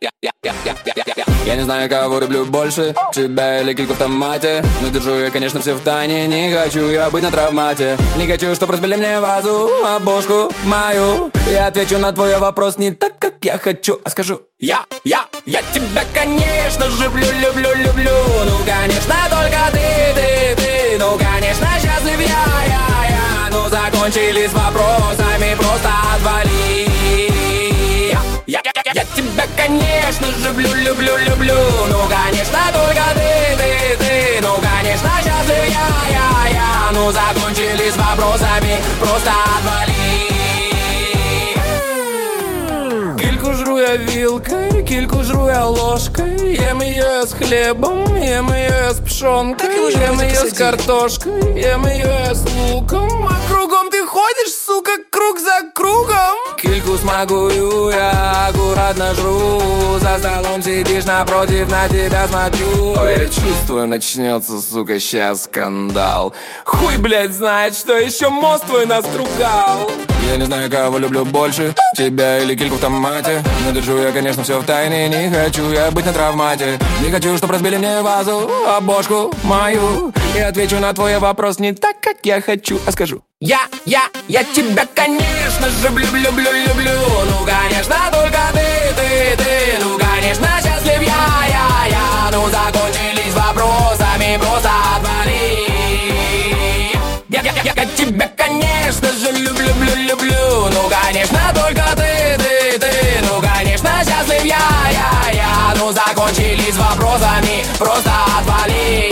Я не знаю, кого люблю больше, тебя или кильку в томате. Но держу я, конечно, все в тайне. Не хочу я быть на травмате. Не хочу, чтоб разбили мне вазу, а бошку мою. Я отвечу на твой вопрос не так, как я хочу, а скажу я тебя, конечно же, люблю. Ну, конечно, только ты. Ну, конечно, счастлив я. Ну, закончились вопросами, просто отвали. Я тебя, конечно же, люблю. Ну, конечно, только ты. Ну, конечно, счастлив я. Ну, закончились вопросами, просто отвали. Кильку жру я вилкой, кильку жру я ложкой. Ем ее с хлебом, ем ее с пшенкой. Ем ее с картошкой, ем ее с луком. А кругом ты ходишь, сука, круг за кругом. Кильку смакую я, аккуратно жру. За столом сидишь напротив, на тебя смотрю. Ой, я чувствую, начнется, сука, сейчас скандал. Хуй, блядь, знает, что еще мост твой настругал. Я не знаю, кого люблю больше, тебя или кильку в томате. Но держу я, конечно, все в тайне. Не хочу я быть на травмате. Не хочу, чтоб разбили мне вазу, а бошку мою. И отвечу на твой вопрос не так, как я хочу, а скажу я тебя, конечно же, люблю. Ну, конечно, только ты. Ну, конечно, счастлив я. Ну, закончились вопросами, просто отвали. Я тебя, конечно же, люблю. Ну, конечно, только ты. Ну, конечно, счастлив я. Ну, закончились вопросами, просто отвали.